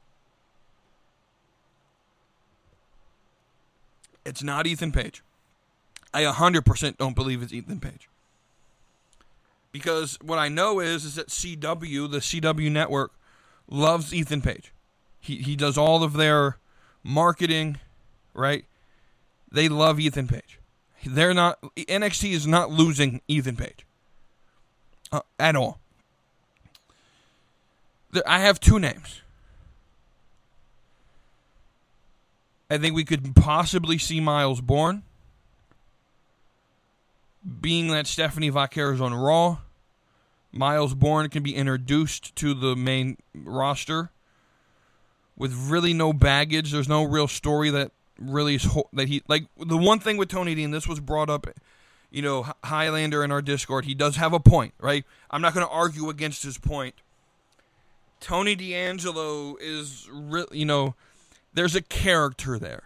It's not Ethan Page. I 100% don't believe it's Ethan Page. Because what I know is that CW, the CW network, loves Ethan Page. He does all of their marketing, right? They love Ethan Page. NXT is not losing Ethan Page. At all. I have 2 names. I think we could possibly see Miles Bourne. Being that Stephanie Vaquer is on Raw, Miles Bourne can be introduced to the main roster with really no baggage. There's no real story that really is that he like. The one thing with Tony D, and this was brought up, Highlander in our Discord, he does have a point, right? I'm not going to argue against his point. Tony D'Angelo is, there's a character there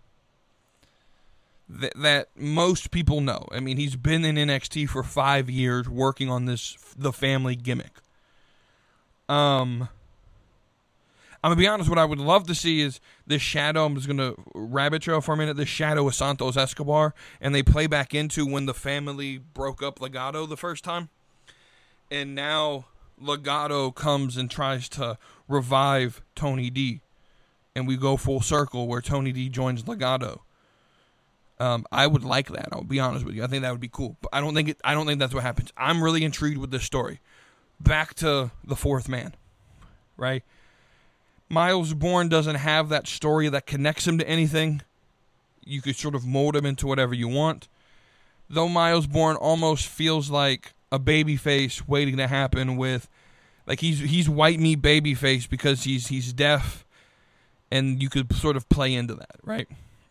that most people know. I mean, he's been in NXT for 5 years working on the family gimmick. I'm going to be honest, what I would love to see is this shadow, I'm just going to rabbit trail for a minute, this shadow of Santos Escobar, and they play back into when the family broke up Legado the first time. And now Legado comes and tries to revive Tony D. And we go full circle where Tony D joins Legado. I would like that. I'll be honest with you. I think that would be cool. But I don't think that's what happens. I'm really intrigued with this story. Back to the fourth man, right? Miles Bourne doesn't have that story that connects him to anything. You could sort of mold him into whatever you want. Though Miles Bourne almost feels like a babyface waiting to happen with, like he's white meat babyface because he's deaf, and you could sort of play into that, right?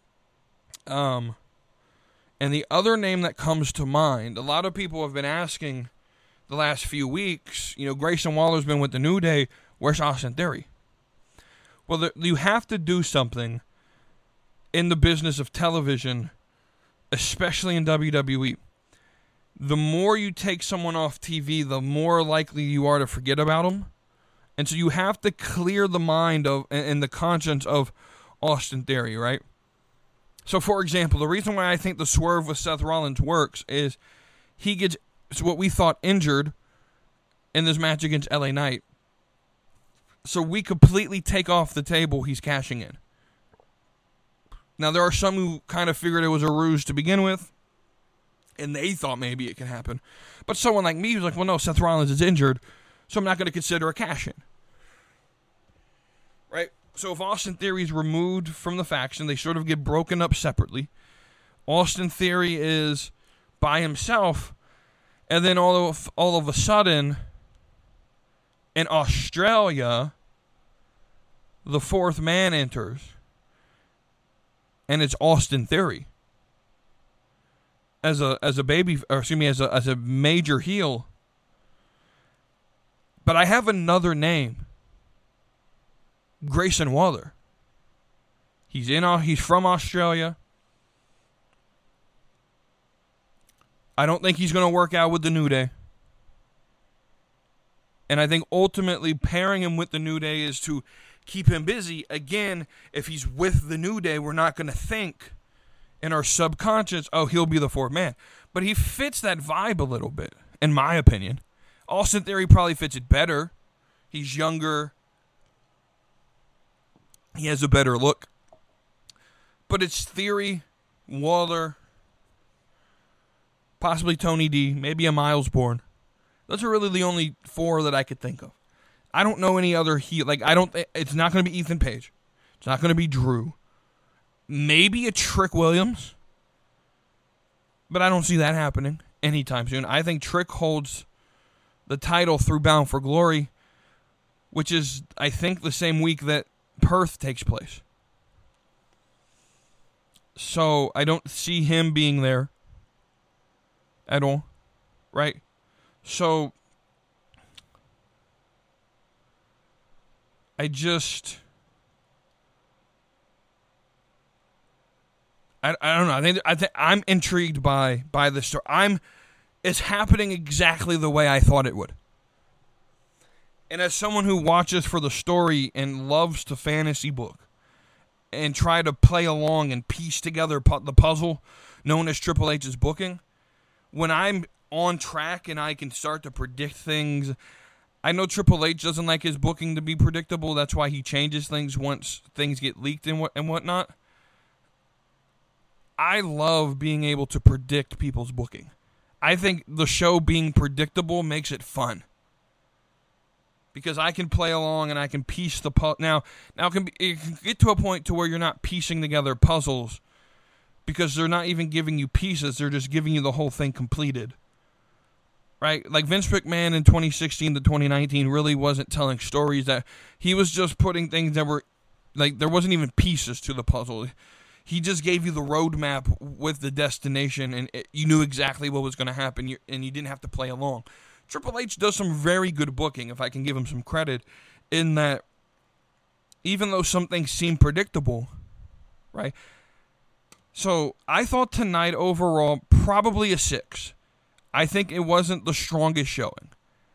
And the other name that comes to mind, a lot of people have been asking the last few weeks, Grayson Waller's been with the New Day, where's Austin Theory? Well, you have to do something in the business of television, especially in WWE. The more you take someone off TV, the more likely you are to forget about them. And so you have to clear the mind of and the conscience of Austin Theory, right? So, for example, the reason why I think the swerve with Seth Rollins works is he gets what we thought injured in this match against LA Knight. So we completely take off the table he's cashing in. Now, there are some who kind of figured it was a ruse to begin with, and they thought maybe it can happen. But someone like me was like, well, no, Seth Rollins is injured, so I'm not going to consider a cash-in. Right? So if Austin Theory is removed from the faction, they sort of get broken up separately. Austin Theory is by himself, and then all of a sudden, in Australia, the fourth man enters, and it's Austin Theory as a major heel. But I have another name. Grayson Waller. He's from Australia. I don't think he's going to work out with the New Day. And I think ultimately pairing him with the New Day is to keep him busy. Again, if he's with the New Day, we're not going to think in our subconscious, oh, he'll be the fourth man. But he fits that vibe a little bit, in my opinion. Austin Theory probably fits it better. He's younger. He has a better look. But it's Theory, Waller, possibly Tony D, maybe a Miles Bourne. Those are really the only four that I could think of. I don't know any other heel. It's not going to be Ethan Page. It's not going to be Drew. Maybe a Trick Williams. But I don't see that happening anytime soon. I think Trick holds the title through Bound for Glory, which is, I think, the same week that Perth takes place. So I don't see him being there at all, right? So I don't know. I think I'm intrigued by the story. It's happening exactly the way I thought it would. And as someone who watches for the story and loves to fantasy book and try to play along and piece together the puzzle known as Triple H's booking, when I'm on track and I can start to predict things, I know Triple H doesn't like his booking to be predictable. That's why he changes things once things get leaked and whatnot. I love being able to predict people's booking. I think the show being predictable makes it fun. Because I can play along and I can piece the puzzle. Now it can get to a point to where you're not piecing together puzzles because they're not even giving you pieces. They're just giving you the whole thing completed. Right? Like Vince McMahon in 2016 to 2019 really wasn't telling stories. That he was just putting things that were, like, there wasn't even pieces to the puzzle. He just gave you the roadmap with the destination, and you knew exactly what was going to happen, and you didn't have to play along. Triple H does some very good booking, if I can give him some credit, in that even though some things seem predictable, right? So I thought tonight overall probably a 6. I think it wasn't the strongest showing.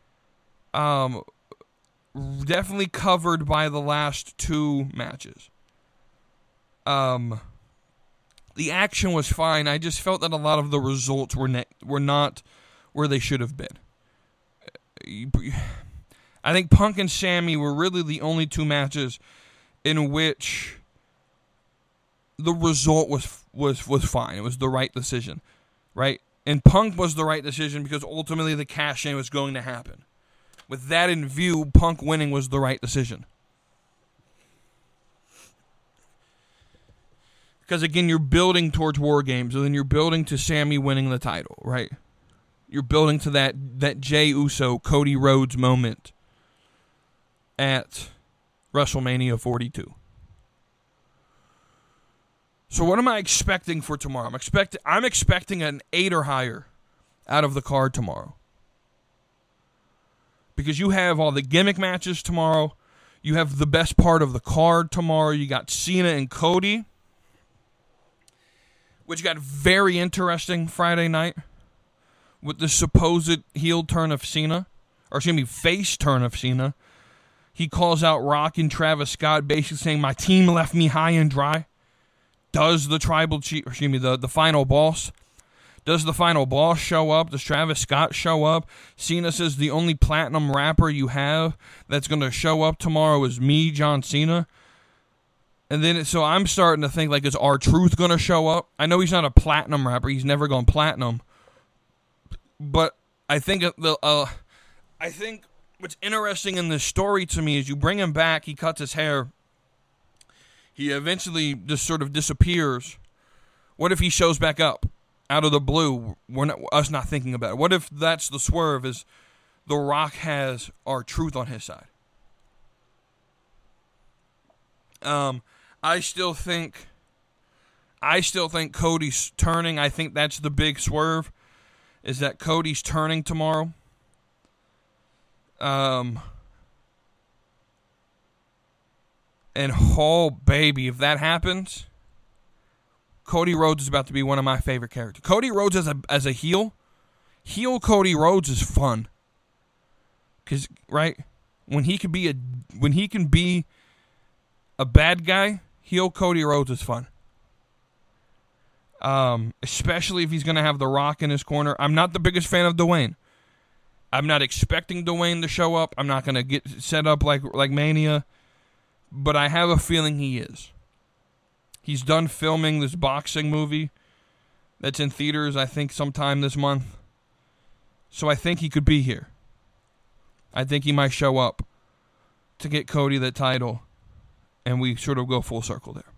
Definitely covered by the last 2 matches. The action was fine. I just felt that a lot of the results were not where they should have been. I think Punk and Sammy were really the only 2 matches in which the result was fine. It was the right decision, right? And Punk was the right decision because ultimately the cash-in was going to happen. With that in view, Punk winning was the right decision. Because, again, you're building towards War Games, and then you're building to Sammy winning the title, right? You're building to that Jey Uso, Cody Rhodes moment at WrestleMania 42. So what am I expecting for tomorrow? I'm expecting an 8 or higher out of the card tomorrow. Because you have all the gimmick matches tomorrow. You have the best part of the card tomorrow. You got Cena and Cody, which got very interesting Friday night with the supposed heel turn of Cena, or excuse me, face turn of Cena. He calls out Rock and Travis Scott, basically saying, "My team left me high and dry." Does the tribal chief, or excuse me, the final boss? Does the final boss show up? Does Travis Scott show up? Cena says the only platinum rapper you have that's going to show up tomorrow is me, John Cena. And then, so I'm starting to think, like, is R-Truth going to show up? I know he's not a platinum rapper. He's never gone platinum. But I think what's interesting in this story to me is you bring him back, he cuts his hair, he eventually just sort of disappears. What if he shows back up out of the blue? Us not thinking about it. What if that's the swerve? Is The Rock has R-Truth on his side? I still think Cody's turning. I think that's the big swerve, is that Cody's turning tomorrow. And oh baby, if that happens, Cody Rhodes is about to be one of my favorite characters. Cody Rhodes as a heel Cody Rhodes is fun. 'Cause right, when he can be a bad guy, heel Cody Rhodes is fun. Especially if he's going to have The Rock in his corner. I'm not the biggest fan of Dwayne. I'm not expecting Dwayne to show up. I'm not going to get set up like Mania. But I have a feeling he is. He's done filming this boxing movie that's in theaters, I think, sometime this month. So I think he could be here. I think he might show up to get Cody the title. And we sort of go full circle there.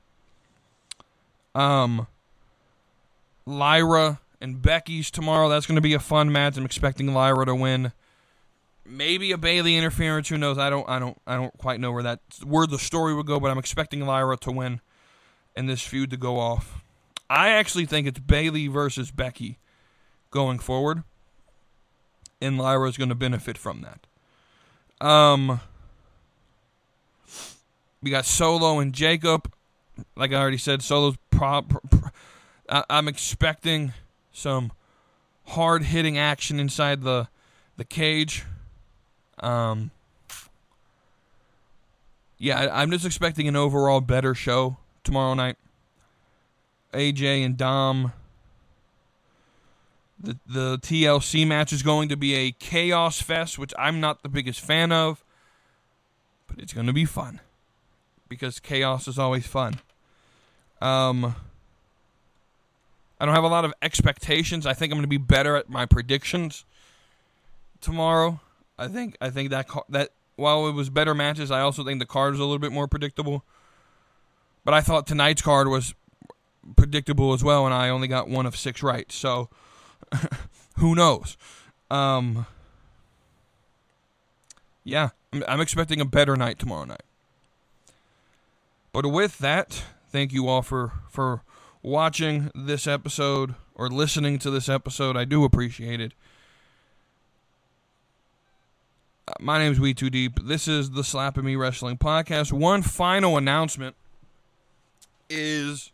Lyra and Becky's tomorrow. That's going to be a fun match. I'm expecting Lyra to win. Maybe a Bayley interference. Who knows? I don't quite know where the story would go. But I'm expecting Lyra to win and this feud to go off. I actually think it's Bayley versus Becky going forward, and Lyra is going to benefit from that. We got Solo and Jacob. Like I already said, Solo's I'm expecting some hard-hitting action inside the cage. I'm just expecting an overall better show tomorrow night. AJ and Dom. The TLC match is going to be a chaos fest, which I'm not the biggest fan of, but it's going to be fun because chaos is always fun. I don't have a lot of expectations. I think I'm going to be better at my predictions tomorrow. I think that while it was better matches, I also think the card was a little bit more predictable. But I thought tonight's card was predictable as well, and I only got 1 of 6 right. So who knows? I'm expecting a better night tomorrow night. But with that, thank you all for watching this episode or listening to this episode. I do appreciate it. My name is We Too Deep. This is the Slapping Me Wrestling Podcast. One final announcement is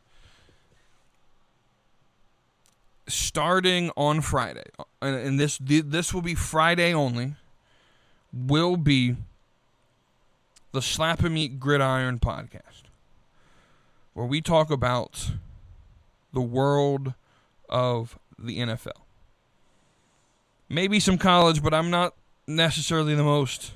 starting on Friday, and this will be Friday only, will be the Slapping Me Gridiron Podcast, where we talk about the world of the NFL. Maybe some college, but I'm not necessarily the most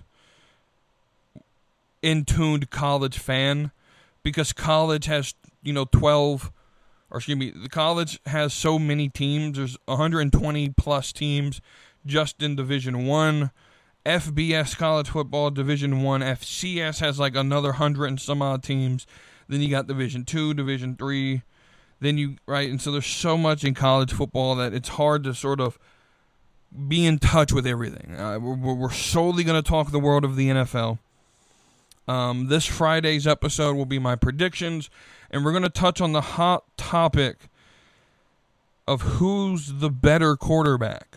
in-tuned college fan, because college has, the college has so many teams. There's 120 plus teams just in Division I. FBS college football, Division I. FCS has like another 100 and some odd teams. Then you got Division II, Division III. And so there's so much in college football that it's hard to sort of be in touch with everything. We're solely going to talk the world of the NFL. This Friday's episode will be my predictions, and we're going to touch on the hot topic of who's the better quarterback,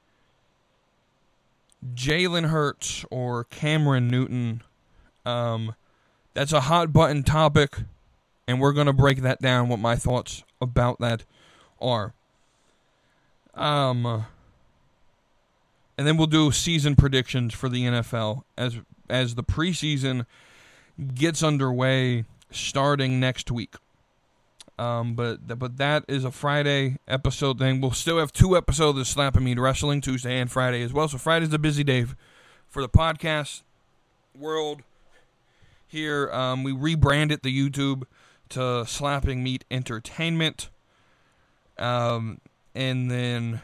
Jalen Hurts or Cameron Newton. That's a hot button topic, and we're going to break that down, what my thoughts about that are. And then we'll do season predictions for the NFL as the preseason gets underway starting next week. But that is a Friday episode thing. We'll still have 2 episodes of Slapping Me Wrestling, Tuesday and Friday as well. So Friday's a busy day for the podcast world here. We rebranded the YouTube to Slapping Meat Entertainment. And then,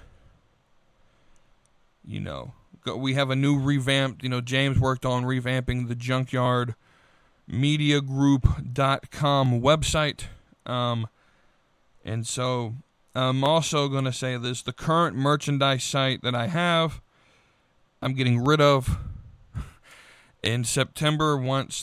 we have a new revamped, James worked on revamping the Junkyard MediaGroup.com website. And so I'm also going to say this, the current merchandise site that I have, I'm getting rid of in September once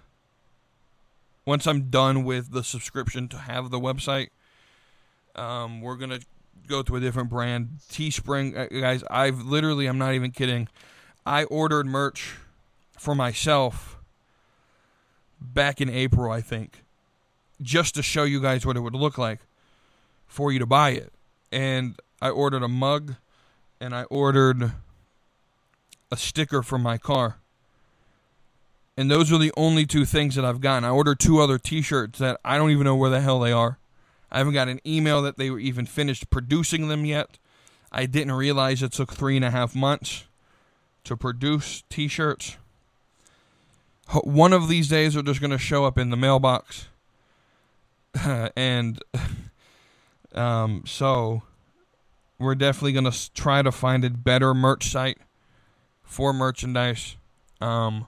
I'm done with the subscription to have the website. We're going to go to a different brand, Teespring. Guys, I'm not even kidding. I ordered merch for myself back in April, I think, just to show you guys what it would look like for you to buy it. And I ordered a mug, and I ordered a sticker for my car. And those are the only 2 things that I've gotten. I ordered 2 other t-shirts that I don't even know where the hell they are. I haven't got an email that they were even finished producing them yet. I didn't realize it took 3.5 months to produce t-shirts. One of these days they're just going to show up in the mailbox. And so we're definitely going to try to find a better merch site for merchandise. And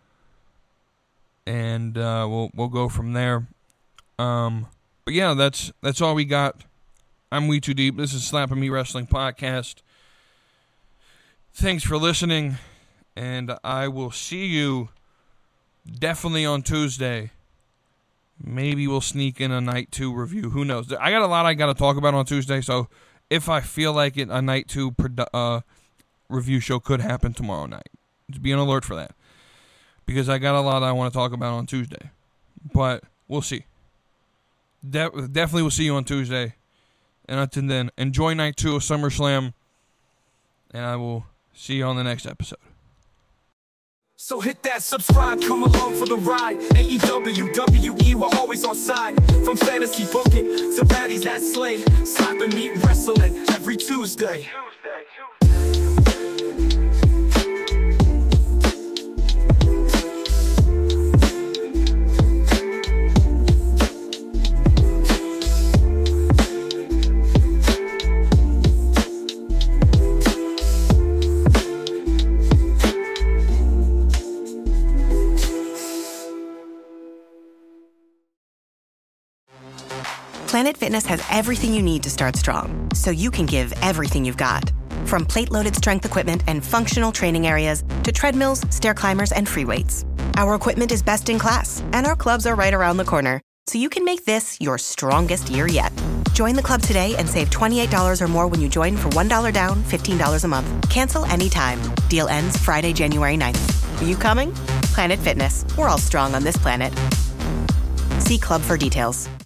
we'll go from there. But yeah, that's all we got. I'm We Too Deep. This is Slapping Me Wrestling Podcast. Thanks for listening, and I will see you definitely on Tuesday. Maybe we'll sneak in a Night 2 review. Who knows? I got a lot I got to talk about on Tuesday, so if I feel like it, a Night 2 review show could happen tomorrow night. Just be on alert for that, because I got a lot I want to talk about on Tuesday. But we'll see. Definitely will see you on Tuesday. And until then, enjoy Night 2 of SummerSlam. And I will see you on the next episode. So hit that subscribe, come along for the ride. AEW, WWE, we're always on side. From fantasy booking to baddies that slay. Slapping Meat Wrestling every Tuesday. Planet Fitness has everything you need to start strong, so you can give everything you've got. From plate-loaded strength equipment and functional training areas to treadmills, stair climbers, and free weights. Our equipment is best in class, and our clubs are right around the corner. so you can make this your strongest year yet. Join the club today and save $28 or more when you join for $1 down, $15 a month. Cancel anytime. Deal ends Friday, January 9th. Are you coming? Planet Fitness. We're all strong on this planet. See club for details.